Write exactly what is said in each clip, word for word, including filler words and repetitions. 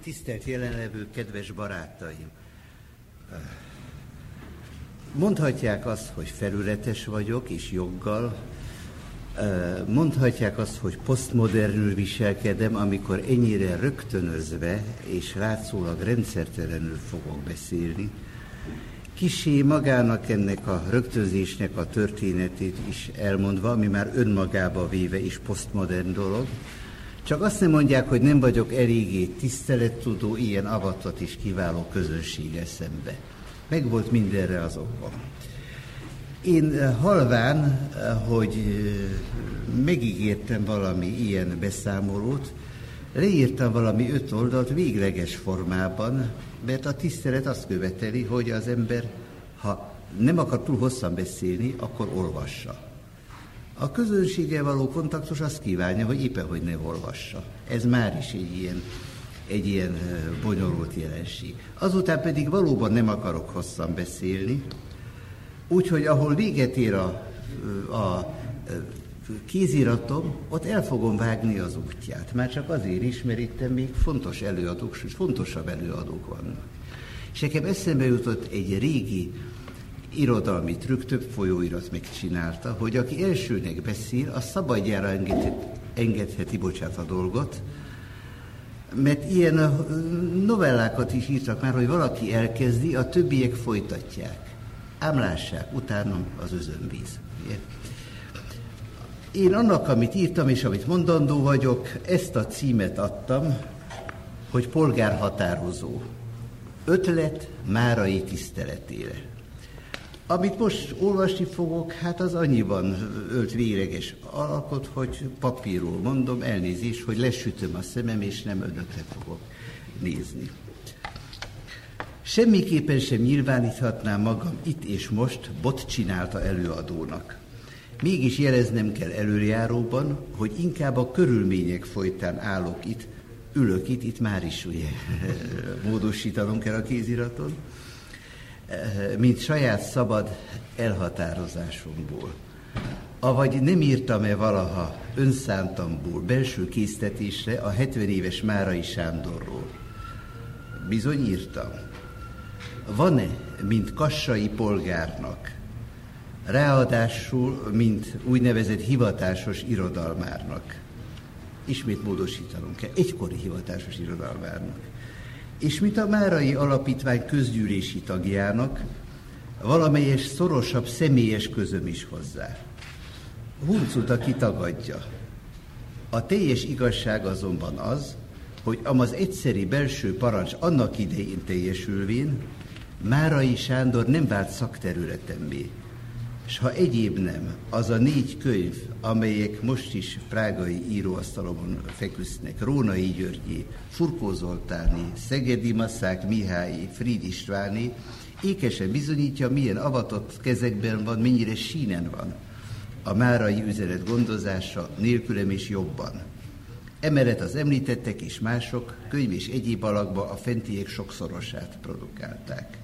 Tisztelt jelenlevő, kedves barátaim! Mondhatják azt, hogy felületes vagyok, és joggal. Mondhatják azt, hogy posztmodernül viselkedem, amikor ennyire rögtönözve és látszólag rendszertelenül fogok beszélni. Kissé magának ennek a rögtönzésnek a történetét is elmondva, ami már önmagába véve is posztmodern dolog. Csak azt nem mondják, hogy nem vagyok eléggé tisztelettudó, ilyen avatott és kiváló közönséggel szembe. Megvolt mindenre az oka. Én halván, hogy megígértem valami ilyen beszámolót, leírtam valami öt oldalt végleges formában, mert a tisztelet azt követeli, hogy az ember, ha nem akar túl hosszan beszélni, akkor olvassa. A közönséggel való kontaktus azt kívánja, hogy éppen, hogy ne olvassa. Ez már is egy ilyen, egy ilyen bonyolult jelenség. Azután pedig valóban nem akarok hosszan beszélni, úgyhogy ahol véget ér a, a kéziratom, ott el fogom vágni az útját. Már csak azért is, mert itt még fontos előadók, sőt fontosabb előadók vannak. És nekem eszembe jutott egy régi irodalmi trükk, több folyóirat megcsinálta, hogy aki elsőnek beszél, az szabadjára engedheti, engedheti bocsánat, a dolgot, mert ilyen novellákat is írtak már, hogy valaki elkezdi, a többiek folytatják. Ám lássák, utánam az özönvíz. Én annak, amit írtam és amit mondandó vagyok, ezt a címet adtam, hogy polgárhatározó. Ötlet Márai tiszteletére. Amit most olvasni fogok, hát az annyiban ölt végleges alakot, hogy papírról mondom, elnézést, hogy lesütöm a szemem, és nem önökre fogok nézni. Semmiképpen sem nyilváníthatnám magam itt és most bot csinálta előadónak. Mégis jeleznem kell előjáróban, hogy inkább a körülmények folytán állok itt, ülök itt, itt már is ugye módosítanom kell a kéziraton, mint saját szabad elhatározásomból. Avagy nem írtam-e valaha önszántamból belső késztetésre a hetven éves Márai Sándorról? Bizony írtam. Van-e, mint kassai polgárnak, ráadásul, mint úgynevezett hivatásos irodalmárnak, ismét módosítanom kell, egykori hivatásos irodalmárnak, és mint a Márai Alapítvány közgyűlési tagjának, valamelyes szorosabb személyes közöm is hozzá. Huncut, aki tagadja. A teljes igazság azonban az, hogy amaz egyszeri belső parancs annak idején teljesülvén, Márai Sándor nem vált szakterületemmé, s ha egyéb nem, az a négy könyv, amelyek most is prágai íróasztalomon feküsznek, Rónai Györgyé, Furkó Zoltáné, Szegedi Masszák Mihályi, Fried Istváné, ékesen bizonyítja, milyen avatott kezekben van, mennyire sínen van a márai üzenet gondozása, nélkülem és jobban. Emellett az említettek és mások könyv és egyéb alakba a fentiek sokszorosát produkálták.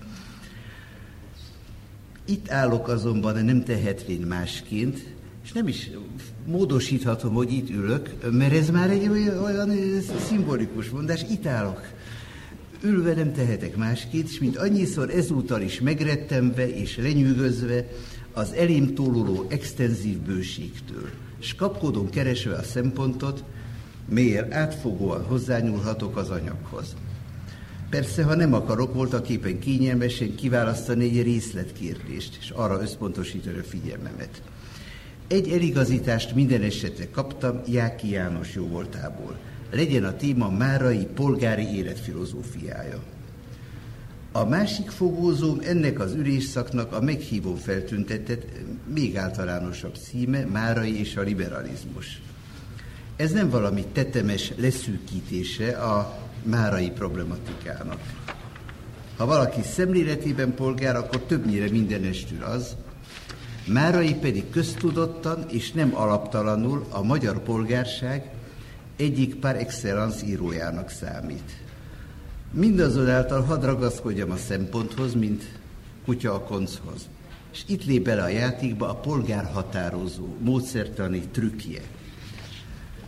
Itt állok azonban nem tehetvén másként, és nem is módosíthatom, hogy itt ülök, mert ez már egy olyan, olyan szimbolikus mondás, itt állok. Ülve nem tehetek másként, és mint annyiszor ezúttal is megrettemve és lenyűgözve az elém tóluló extenzív bőségtől, s kapkodom keresve a szempontot, melyel átfogóan hozzányúlhatok az anyaghoz. Persze, ha nem akarok voltaképpen kényelmesen kiválasztani egy részletkérdést, és arra összpontosítani a figyelmemet. Egy eligazítást minden esetre kaptam Jáki János jóvoltából. Legyen a téma márai polgári élet filozófiája. A másik fogózóm ennek az ülésszaknak a meghívó feltüntetett, még általánosabb címe, Márai és a liberalizmus. Ez nem valami tetemes leszűkítése a márai problematikának. Ha valaki szemléletében polgár, akkor többnyire mindenestül az, Márai pedig köztudottan és nem alaptalanul a magyar polgárság egyik par excellence írójának számít. Mindazonáltal hadd ragaszkodjam a szemponthoz, mint kutya a konchoz. És itt lép bele a játékba a polgárhatározó módszertani trükkje.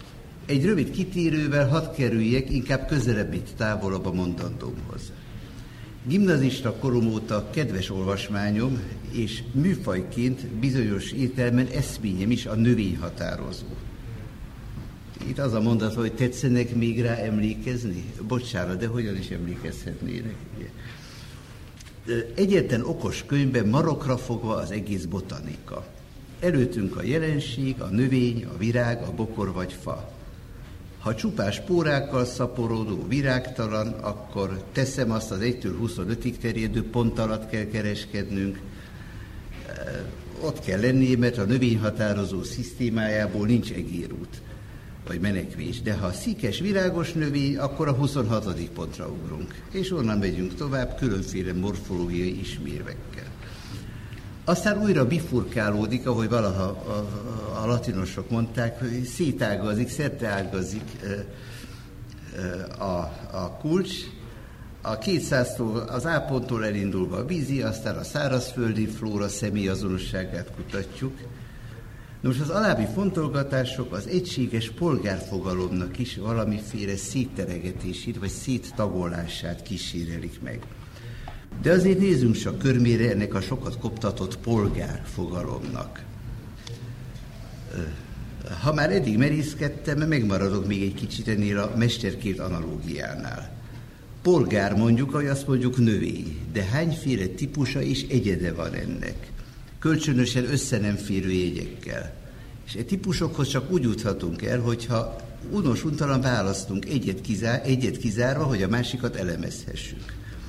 Egy rövid kitérővel hadd kerüljek inkább közelebb, mint távolabb a mondandómhoz. Gimnazista korom óta kedves olvasmányom, és műfajként bizonyos értelemben eszményem is a növényhatározó. Itt az a mondat, hogy tetszenek még rá emlékezni? Bocsánat, de hogyan is emlékezhetnének? Egyetlen okos könyvben marokra fogva az egész botanika. Előttünk a jelenség, a növény, a virág, a bokor vagy fa. Ha csupás spórákkal szaporodó, virágtalan, akkor teszem azt, az egytől huszonötig terjedő pont alatt kell kereskednünk. Ott kell lennie, mert a növényhatározó szisztémájából nincs egérút, vagy menekvés. De ha szíkes, virágos növény, akkor a huszonhatodik pontra ugrunk. És onnan megyünk tovább különféle morfológiai ismérvekkel. Aztán újra bifurkálódik, ahogy valaha a, a, a latinosok mondták, hogy szétágazik, szerteágazik a, a kulcs. A kétszáztól, az A ponttól elindulva a vízi, aztán a szárazföldi flóra személyazonosságát kutatjuk. Nos, az alábbi fontolgatások az egységes polgárfogalomnak is valamiféle szétteregetését vagy széttagolását kísérelik meg. De azért nézzünk csak körmére ennek a sokat koptatott polgárfogalomnak. Ha már eddig merészkedtem, megmaradok még egy kicsit ennél a mesterkélt analógiánál. Polgár mondjuk, ahogy azt mondjuk növény, de hányféle típusa és egyede van ennek? Kölcsönösen össze nem férő jegyekkel. És e típusokhoz csak úgy juthatunk el, hogyha unos-untalan választunk egyet, kizár, egyet kizárva, hogy a másikat elemezhessük.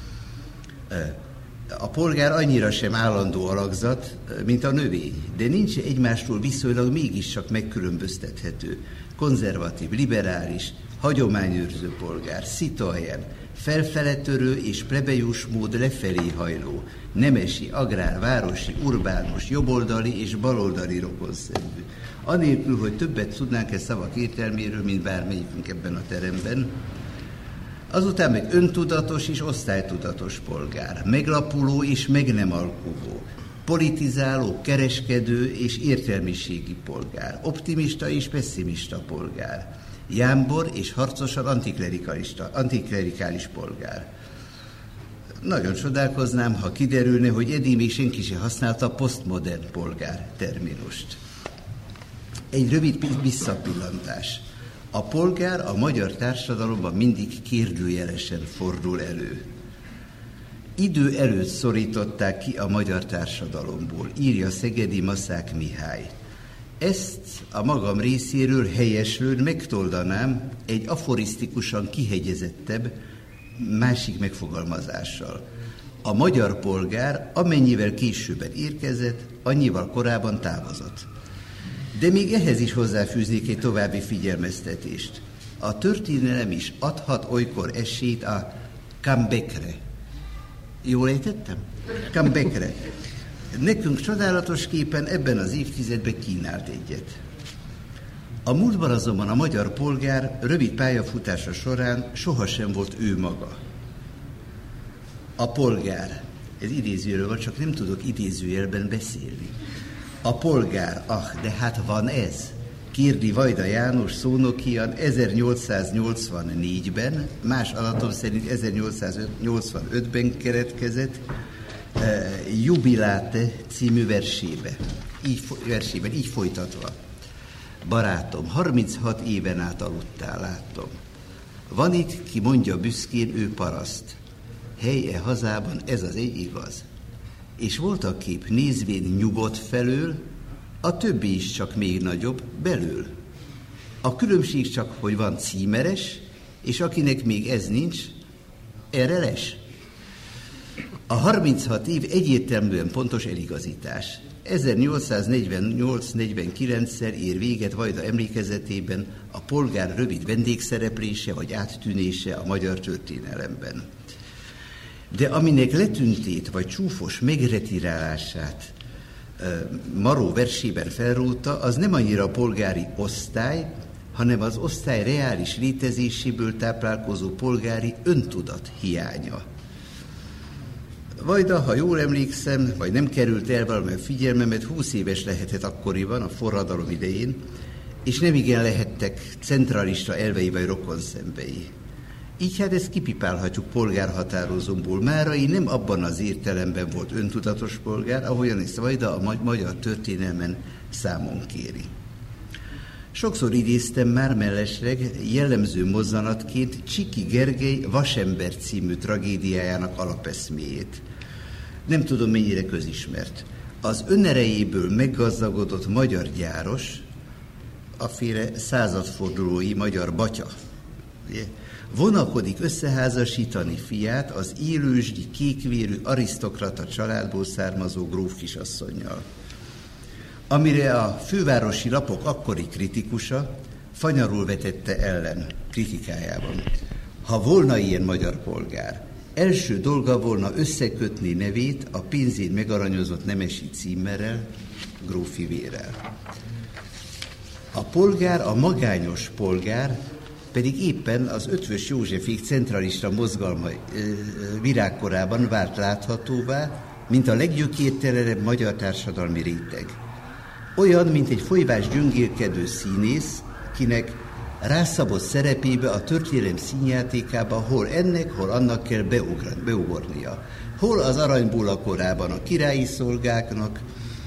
A polgár annyira sem állandó alakzat, mint a növény, de nincs egymástól viszonylag mégiscsak megkülönböztethető. Konzervatív, liberális, hagyományőrző polgár, citoyen, felfeletörő és plebejus mód lefelé hajló, nemesi, agrár, városi, urbánus, jobboldali és baloldali rokonszemű. Anélkül, hogy többet tudnánk e szavak értelméről, mint bármelyikünk ebben a teremben. Azután meg öntudatos és osztálytudatos polgár, meglapuló és meg nem alkuvó, politizáló, kereskedő és értelmiségi polgár, optimista és pesszimista polgár, jámbor és harcosan antiklerikalista, antiklerikális polgár. Nagyon csodálkoznám, ha kiderülne, hogy eddig még senki sem használta a posztmodern polgár terminust. Egy rövid visszapillantás. A polgár a magyar társadalomban mindig kérdőjelesen fordul elő. Idő előtt szorították ki a magyar társadalomból, írja szegedi Maszák Mihály. Ezt a magam részéről helyesről megtoldanám egy aforisztikusan kihegyezettebb, másik megfogalmazással. A magyar polgár amennyivel későbben érkezett, annyival korábban távozott. De még ehhez is hozzáfűznék egy további figyelmeztetést. A történelem is adhat olykor esélyt a comebackre. Jól ejtettem? Comebackre. Nekünk csodálatosképpen ebben az évtizedben kínált egyet. A múltban azonban a magyar polgár rövid pályafutása során sohasem volt ő maga. A polgár, ez idézőjelről van, csak nem tudok idézőjelben beszélni. A polgár, ah, de hát van ez, kérdi Vajda János szónokian ezernyolcszáznyolcvannégyben, más adatom szerint ezernyolcszáznyolcvanötben keretkezett eh, Jubilate című versébe, így, versében, így folytatva. Barátom, harminchat éven át aludtál, láttom. Van itt, ki mondja büszkén, ő paraszt. Hely-e hazában ez az egy igaz. És voltak kép nézvén nyugodt felől, a többi is csak még nagyobb belül. A különbség csak, hogy van címeres, és akinek még ez nincs, erre les. A harminchat év egyértelműen pontos eligazítás. ezernyolcszáznegyvennyolc negyvenkilencszer ér véget Vajda emlékezetében a polgár rövid vendégszereplése vagy áttűnése a magyar történelemben. De aminek letüntét vagy csúfos megretirálását Maró versében felrótta, az nem annyira a polgári osztály, hanem az osztály reális létezéséből táplálkozó polgári öntudat hiánya. Vajda, ha jól emlékszem, vagy nem került el valamilyen figyelmemet, húsz éves lehetett akkoriban, a forradalom idején, és nemigen lehettek centralista elvei vagy rokonszembei. Így hát ezt kipipálhatjuk polgárhatározóból. Márai nem abban az értelemben volt öntudatos polgár, ahogyan ezt Vajda a magyar történelmen számon kéri. Sokszor idéztem már mellesleg jellemző mozzanatként Csiki Gergely Vasember című tragédiájának alapeszméjét. Nem tudom, mennyire közismert. Az önerejéből meggazdagodott magyar gyáros, aféle századfordulói magyar batya, ugye, vonakodik összeházasítani fiát az élősdi, kékvérű arisztokrata családból származó gróf kisasszonnyal. Amire a fővárosi lapok akkori kritikusa fanyarul vetette ellen kritikájában. Ha volna ilyen magyar polgár, első dolga volna összekötni nevét a pénzén megaranyozott nemesi címerrel, grófi vérrel. A polgár, a magányos polgár pedig éppen az Ötvös Józsefék centralista mozgalma virágkorában vált láthatóvá, mint a leggyökértelenebb magyar társadalmi réteg. Olyan, mint egy folyvás gyöngélkedő színész, kinek rászabott szerepébe a történelem színjátékába hol ennek, hol annak kell beugornia. Hol az aranybulla korában a királyi szolgáknak,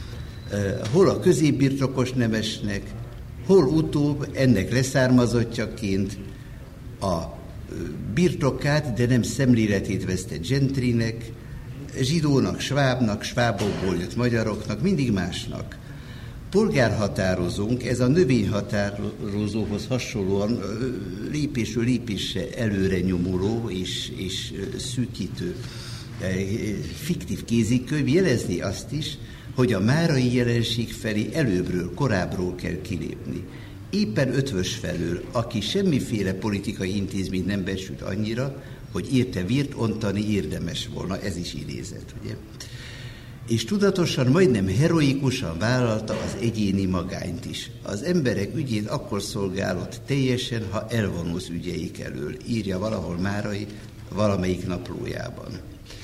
hol a középbirtokos nemesnek, hol utóbb ennek leszármazottjaként a birtokát, de nem szemléletét vesztett gentrinek, zsidónak, svábnak, svábokból jött magyaroknak, mindig másnak. Polgárhatározónk, ez a növényhatározóhoz hasonlóan lépésről lépésre előre nyomuló és, és szűkítő fiktív kézikönyv jelezni azt is, hogy a márai jelenség felé előbbről, korábbról kell kilépni. Éppen Ötvös felől, aki semmiféle politikai intézményt nem becsült annyira, hogy érte vért ontani érdemes volna, ez is idézet, ugye? És tudatosan, majdnem heroikusan vállalta az egyéni magányt is. Az emberek ügyét akkor szolgálott teljesen, ha elvonulsz ügyeik elől, írja valahol Márai valamelyik naplójában.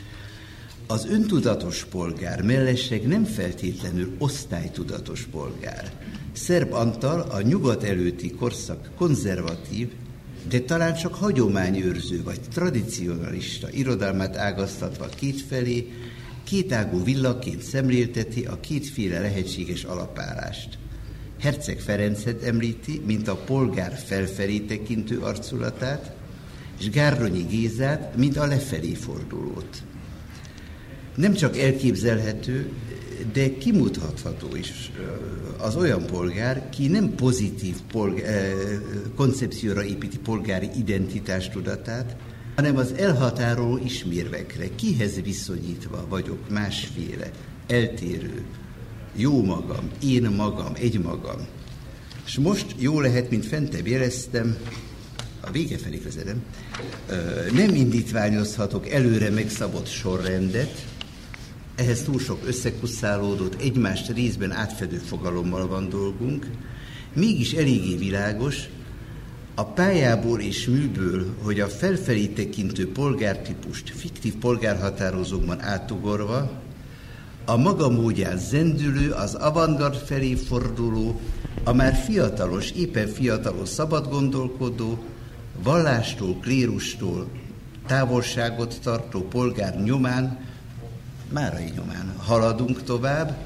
Az öntudatos polgár mellesleg nem feltétlenül osztálytudatos polgár. Szerb Antal a nyugat előtti korszak konzervatív, de talán csak hagyományőrző vagy tradicionalista irodalmát ágaztatva kétfelé, kétágú villaként szemlélteti a kétféle lehetséges alapállást. Herceg Ferencet említi, mint a polgár felfelé tekintő arculatát, és Gárdonyi Gézát, mint a lefelé fordulót. Nem csak elképzelhető, de kimutatható is az olyan polgár, ki nem pozitív polgár, koncepcióra építi polgári identitástudatát, hanem az elhatároló ismérvekre, kihez viszonyítva vagyok másféle, eltérő, jó magam, én magam, egy magam. És most jó lehet, mint fentebb jeleztem, a vége felé közelem, nem indítványozhatok előre megszabott sorrendet, ehhez túl sok összekusszálódott, egymást részben átfedő fogalommal van dolgunk, mégis eléggé világos, a pályából és műből, hogy a felfelé tekintő polgártípust fiktív polgárhatározókban átugorva, a maga módján zendülő, az avantgard felé forduló, a már fiatalos, éppen fiatalos szabadgondolkodó, vallástól, klérustól távolságot tartó polgár nyomán, Márai nyomán haladunk tovább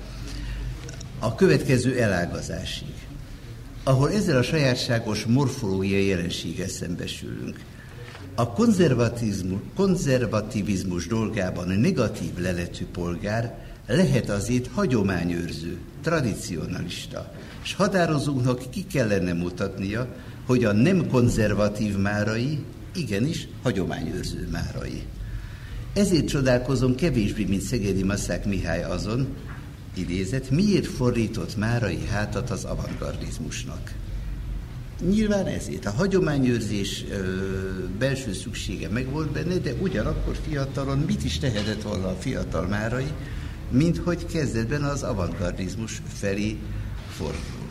a következő elágazásig, ahol ezzel a sajátságos morfológiai jelenséggel szembesülünk. A konzervatizmus, konzervativizmus dolgában negatív leletű polgár lehet azért hagyományőrző, tradicionalista, és határozónknak ki kellene mutatnia, hogy a nem konzervatív Márai igenis hagyományőrző Márai. Ezért csodálkozom kevésbé, mint Szegedi Maszák Mihály azon, idézet, miért fordított Márai hátat az avantgardizmusnak. Nyilván ezért. A hagyományőrzés ö, belső szüksége megvolt benne, de ugyanakkor fiatalon mit is tehetett volna a fiatal Márai, mint hogy kezdetben az avantgardizmus felé fordul.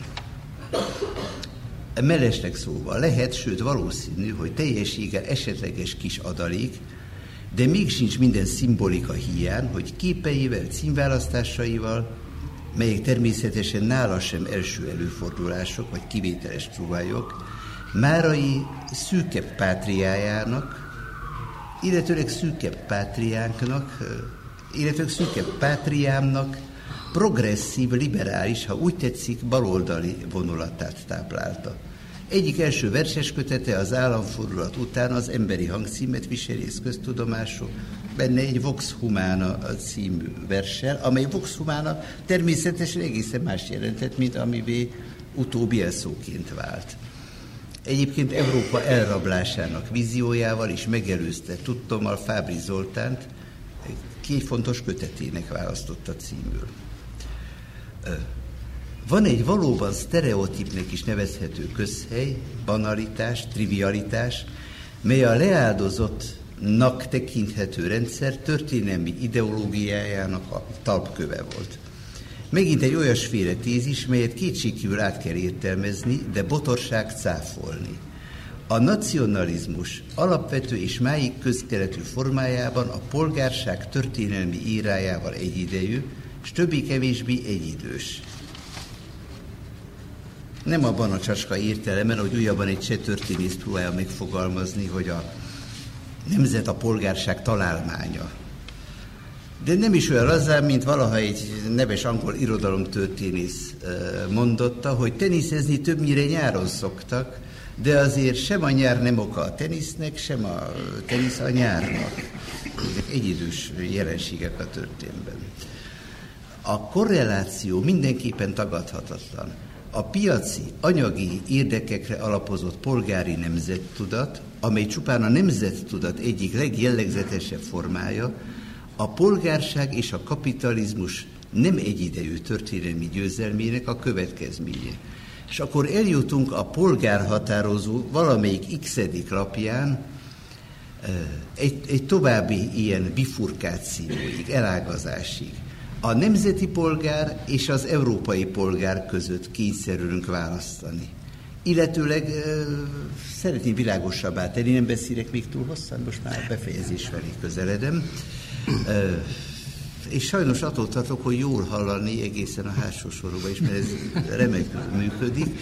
Mellesleg szóval lehet, sőt valószínű, hogy teljességgel esetleges kis adalék, de még sincs minden szimbolika hiány, hogy képeivel, címválasztásaival melyek természetesen nála sem első előfordulások, vagy kivételes trúvályok, márai szűkebb pátriájának, illetőleg szűkebb pátriánknak, illetőleg szűkebb pátriámnak progresszív, liberális, ha úgy tetszik, baloldali vonulatát táplálta. Egyik első verseskötete az államfordulat után az Emberi hangcímet viseli, ez köztudomású, benne egy Vox Humana című verssel, amely Vox Humana természetesen egészen más jelentett, mint amivé utóbbi elszóként vált. Egyébként Európa elrablásának víziójával is megelőzte tudtommal Fábry Zoltánt, két fontos kötetének választotta címül. Van egy valóban sztereotípnek is nevezhető közhely, banalitás, trivialitás, mely a leáldozottnak tekinthető rendszer történelmi ideológiájának a talpköve volt. Megint egy olyasféle tézis, melyet kétségkívül át kell értelmezni, de botorság cáfolni. A nacionalizmus alapvető és máig közkeletű formájában a polgárság történelmi írájával egyidejű, és többé-kevésbé egyidős. Nem abban a csacska értelemen, hogy újabban egy cseh történész próbálja megfogalmazni, hogy a nemzet a polgárság találmánya. De nem is olyan lazán, mint valaha egy neves angol irodalomtörténész mondotta, hogy teniszezni többnyire nyáron szoktak, de azért sem a nyár nem oka a tenisznek, sem a tenisz a nyárnak. Ezek egyidős jelenségek a történetben. A korreláció mindenképpen tagadhatatlan. A piaci, anyagi érdekekre alapozott polgári nemzettudat, amely csupán a nemzettudat egyik legjellegzetesebb formája, a polgárság és a kapitalizmus nem egyidejű történelmi győzelmének a következménye. És akkor eljutunk a polgárhatározó valamelyik x-edik lapján egy, egy további ilyen bifurkációig, elágazásig. A nemzeti polgár és az európai polgár között kényszerülünk választani. Illetőleg szeretném világosabbá tenni, nem beszélek még túl hosszan, most már befejezés felé közeledem. És sajnos attól tartok, hogy jól hallani egészen a hátsó sorokban is, mert ez remekül működik.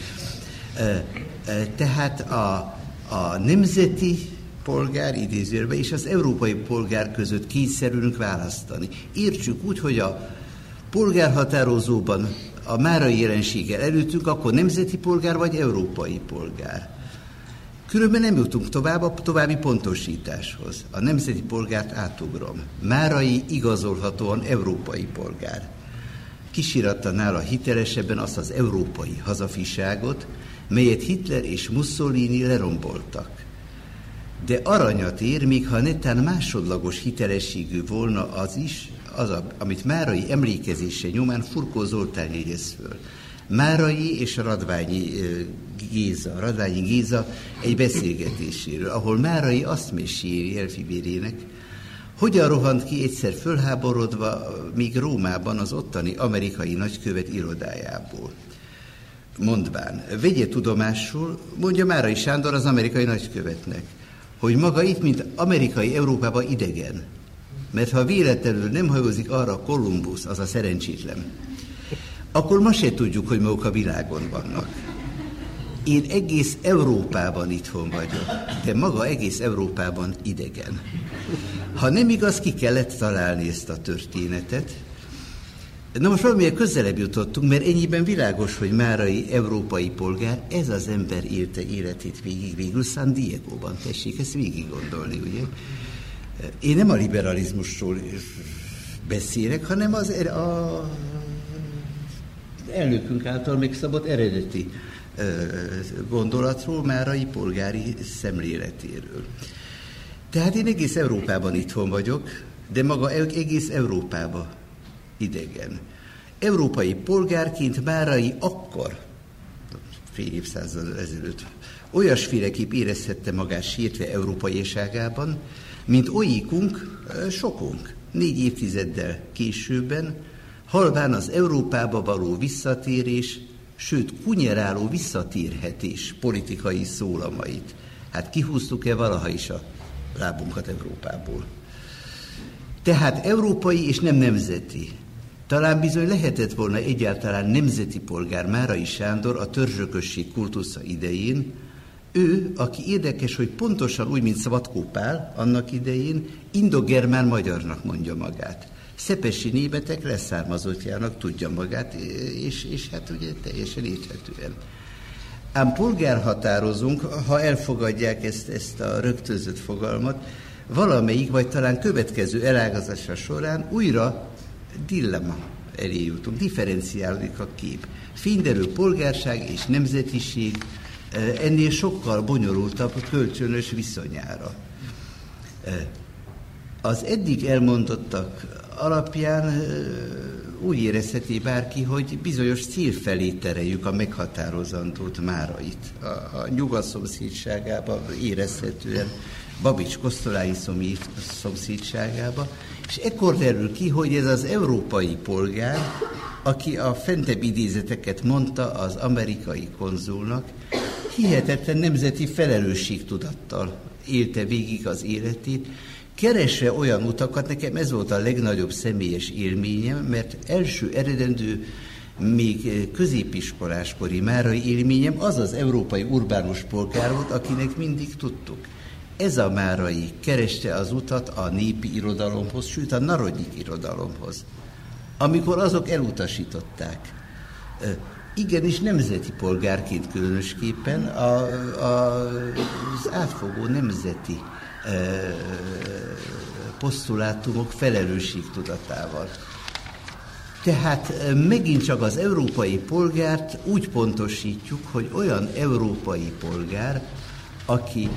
Tehát a, a nemzeti polgár idézőjelben és az európai polgár között kényszerülünk választani. Értsük úgy, hogy a polgárhatározóban a márai jelenséggel előttünk, akkor nemzeti polgár vagy európai polgár. Különben nem jutunk tovább a további pontosításhoz. A nemzeti polgárt átugrom. Márai igazolhatóan európai polgár. Kisíratta nála hitelesebben azt az európai hazafiságot, melyet Hitler és Mussolini leromboltak. De aranyat ér, még ha netán másodlagos hitelességű volna az is, az, a, amit Márai emlékezése nyomán Furkó Zoltán jegyez föl. Márai és Radványi Géza, Radványi Géza egy beszélgetéséről, ahol Márai azt meséli elfivérének, hogyan rohant ki egyszer fölháborodva még Rómában az ottani amerikai nagykövet irodájából. Mondván, vegye tudomásul, mondja Márai Sándor az amerikai nagykövetnek, hogy maga itt, mint amerikai Európában idegen. Mert ha véletlenül nem hajózik arra Kolumbusz, az a szerencsétlen, akkor ma se tudjuk, hogy maguk a világon vannak. Én egész Európában itthon vagyok, de maga egész Európában idegen. Ha nem igaz, ki kellett találni ezt a történetet. Na most valamilyen közelebb jutottunk, mert ennyiben világos, hogy márai európai polgár, ez az ember élte életét végig, végül San Diegóban, tessék ezt végig gondolni, ugye? Én nem a liberalizmusról beszélek, hanem az a elnökünk által megszabott eredeti gondolatról, márai polgári szemléletéről. Tehát én egész Európában itthon vagyok, de maga egész Európában idegen. Európai polgárként márai akkor, fél évszázaddal ezelőtt, olyasféleképp érezhette magát sértve európaiságában, mint olyikunk, sokunk, négy évtizeddel későbben, halván az Európába való visszatérés, sőt, kunyeráló visszatérhetés politikai szólamait. Hát kihúztuk-e valaha is a lábunkat Európából? Tehát európai és nem nemzeti. Talán bizony lehetett volna egyáltalán nemzeti polgár Márai Sándor a törzsökösség kultusza idején, ő, aki érdekes, hogy pontosan úgy, mint Szabadkó Pál annak idején, indogermán magyarnak mondja magát. Szepesi németek leszármazottjának tudja magát, és, és hát ugye teljesen érthetően. Ám polgárhatározunk, ha elfogadják ezt, ezt a rögtönzött fogalmat, valamelyik, vagy talán következő elágazása során újra dilemma elé jutunk, differenciálódik a kép. Fényderő polgárság és nemzetiség ennél sokkal bonyolultabb kölcsönös viszonyára. Az eddig elmondottak alapján úgy érezheti bárki, hogy bizonyos cél felé tereljük a meghatározandót Márait. A, a nyugat szomszédságában érezhetően, Babics-Kosztolányi szomszédságába, és ekkor derül ki, hogy ez az európai polgár, aki a fentebb idézeteket mondta az amerikai konzulnak, hihetetlen nemzeti felelősségtudattal élte végig az életét, keresse olyan utakat, nekem ez volt a legnagyobb személyes élményem, mert első eredendő, még középiskoláskori márai élményem az az európai urbánus polgár volt, akinek mindig tudtuk. Ez a Márai kereste az utat a népi irodalomhoz, sőt a narodnyik irodalomhoz, amikor azok elutasították. Igenis nemzeti polgárként különösképpen a, a, az átfogó nemzeti e, posztulátumok felelősségtudatával. Tehát megint csak az európai polgárt úgy pontosítjuk, hogy olyan európai polgár, aki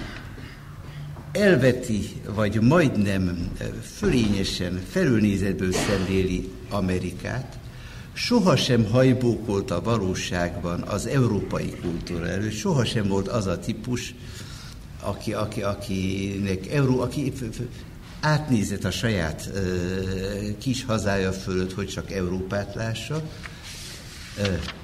elveti, vagy majdnem fölényesen, felülnézetből szemléli Amerikát, sohasem hajbókolt a valóságban az európai kultúra előtt, sohasem volt az a típus, aki, aki, akinek Euró, aki átnézett a saját ö, kis hazája fölött, hogy csak Európát lássa, ö,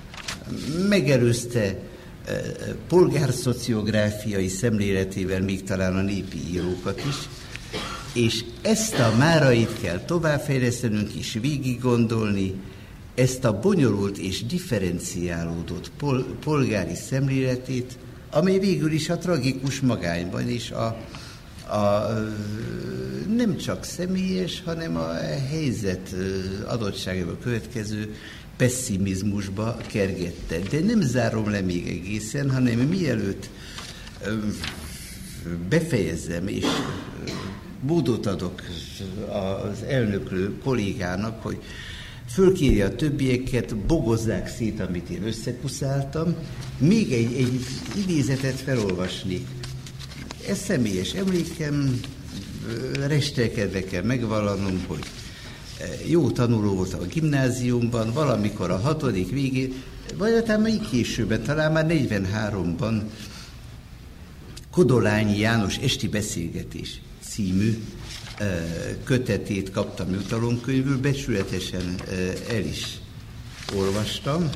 megelőzte ö, polgárszociográfiai szemléletével még talán a népi írókat is, és ezt a Márait kell továbbfejlesztenünk és végig gondolni, ezt a bonyolult és differenciálódott pol- polgári szemléletét, amely végül is a tragikus magányban is a, a nem csak személyes, hanem a helyzet adottságából következő pessimizmusba kergette. De nem zárom le még egészen, hanem mielőtt befejezzem és módot adok az elnöklő kollégának, hogy fölkéri a többieket, bogozzák szét, amit én összekuszáltam. Még egy, egy idézetet felolvasnék. Ez személyes emlékem, restelkedve kell megvallanom, hogy jó tanuló voltam a gimnáziumban, valamikor a hatodik végén, vagy talán még későbben, talán már negyvenháromban Kodolányi János Esti beszélgetés című kötetét kaptam jutalomkönyvből, becsületesen el is olvastam,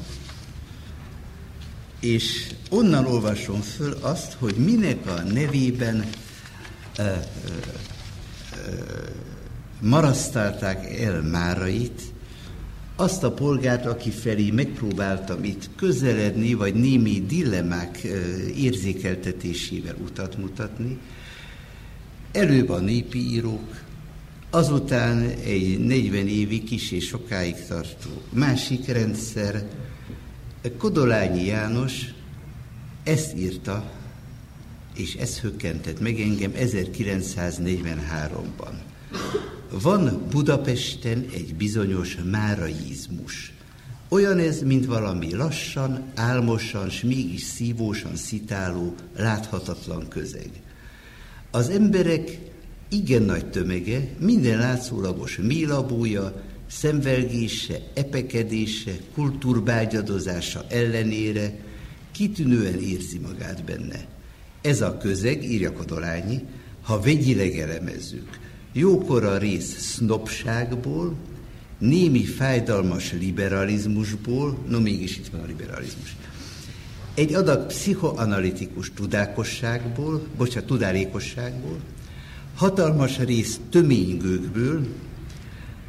és onnan olvasom föl azt, hogy minek a nevében ö, ö, ö, marasztalták el Márait, azt a polgárt, aki felé megpróbáltam itt közeledni, vagy némi dilemmák érzékeltetésével utat mutatni. Előbb a népi írók, azután egy negyven évig kis és sokáig tartó másik rendszer. Kodolányi János ezt írta, és ez hökkentett meg engem ezerkilencszáznegyvenháromban. Van Budapesten egy bizonyos máraizmus. Olyan ez, mint valami lassan, álmosan, s mégis szívósan szitáló, láthatatlan közeg. Az emberek igen nagy tömege, minden látszólagos mélabúja, szenvelgése, epekedése, kultúrbágyadozása ellenére kitűnően érzi magát benne. Ez a közeg, írja Kodolányi, ha vegyileg elemezzük, jókora rész sznobságból, némi fájdalmas liberalizmusból, no mégis itt van a liberalizmus, egy adag pszichoanalitikus tudákosságból, bocsánat, tudálékosságból, hatalmas rész töménygőkből,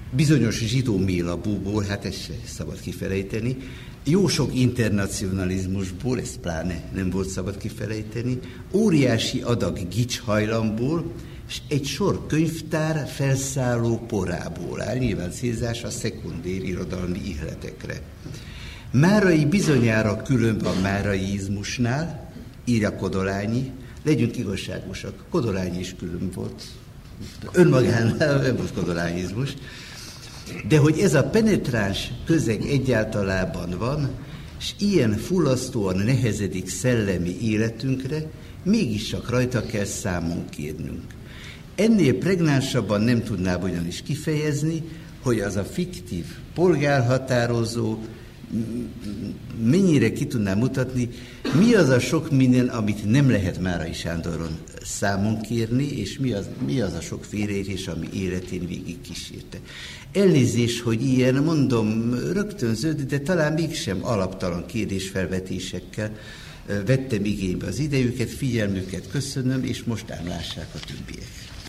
bizonyos zsidó mélabúból, hát ezt se szabad kifelejteni, jó sok internacionalizmusból, ezt pláne nem volt szabad kifelejteni, óriási adag gicshajlamból, és egy sor könyvtár felszálló porából áll, nyilván célzás a szekundér irodalmi ihletekre. Márai bizonyára különb a máraizmusnál, írja Kodolányi, legyünk igazságosak, Kodolányi is különb volt, önmagánál nem volt kodolányizmus, de hogy ez a penetráns közeg egyáltalában van, és ilyen fullasztóan nehezedik szellemi életünkre, mégiscsak rajta kell számon kérnünk. Ennél pregnánsabban nem tudná ugyanis kifejezni, hogy az a fiktív polgárhatározó mennyire ki tudná mutatni, mi az a sok minden, amit nem lehet Márai Sándoron számon kérni, és mi az, mi az a sok félreértés, ami életén végig kísérte. Elnézés, hogy ilyen, mondom, rögtönződ, de talán mégsem alaptalan kérdésfelvetésekkel vettem igénybe az idejüket, figyelmüket köszönöm, és most ám lássák a többiek.